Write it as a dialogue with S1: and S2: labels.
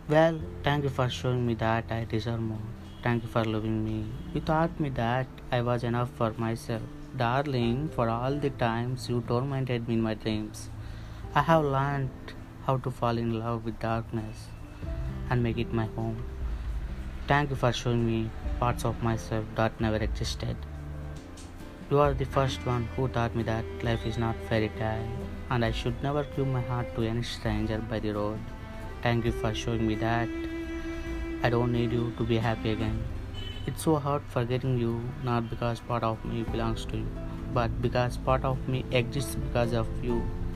S1: Well, thank you for showing me that I deserve more. Thank you for loving me. You taught me that I was enough for myself. Darling, for all the times you tormented me in my dreams, I have learned how to fall in love with darkness and make it my home. Thank you for showing me parts of myself that never existed. You are the first one who taught me that life is not fairy tale and I should never give my heart to any stranger by the road. Thank you for showing me that I don't need you to be happy again. It's so hard forgetting you, not because part of me belongs to you, but because part of me exists because of you.